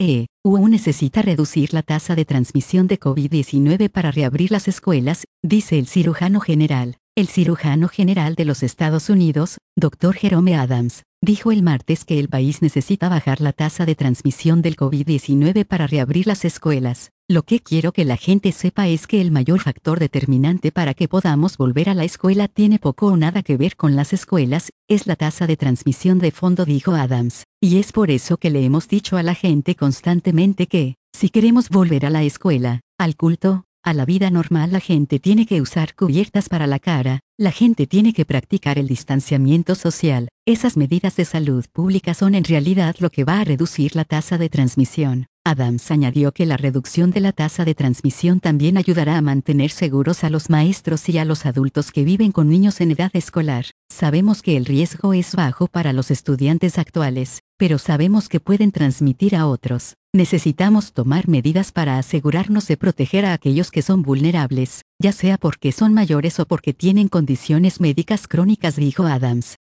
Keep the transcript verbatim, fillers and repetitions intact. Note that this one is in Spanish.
E U necesita reducir la tasa de transmisión de COVID diecinueve para reabrir las escuelas, dice el cirujano general. El cirujano general de los Estados Unidos, doctor Jerome Adams, dijo el martes que el país necesita bajar la tasa de transmisión del COVID diecinueve para reabrir las escuelas. Lo que quiero que la gente sepa es que el mayor factor determinante para que podamos volver a la escuela tiene poco o nada que ver con las escuelas, es la tasa de transmisión de fondo, dijo Adams. Y es por eso que le hemos dicho a la gente constantemente que, si queremos volver a la escuela, al culto, a la vida normal, la gente tiene que usar cubiertas para la cara, la gente tiene que practicar el distanciamiento social. Esas medidas de salud pública son en realidad lo que va a reducir la tasa de transmisión. Adams añadió que la reducción de la tasa de transmisión también ayudará a mantener seguros a los maestros y a los adultos que viven con niños en edad escolar. Sabemos que el riesgo es bajo para los estudiantes actuales, pero sabemos que pueden transmitir a otros. Necesitamos tomar medidas para asegurarnos de proteger a aquellos que son vulnerables, ya sea porque son mayores o porque tienen condiciones médicas crónicas, dijo Adams.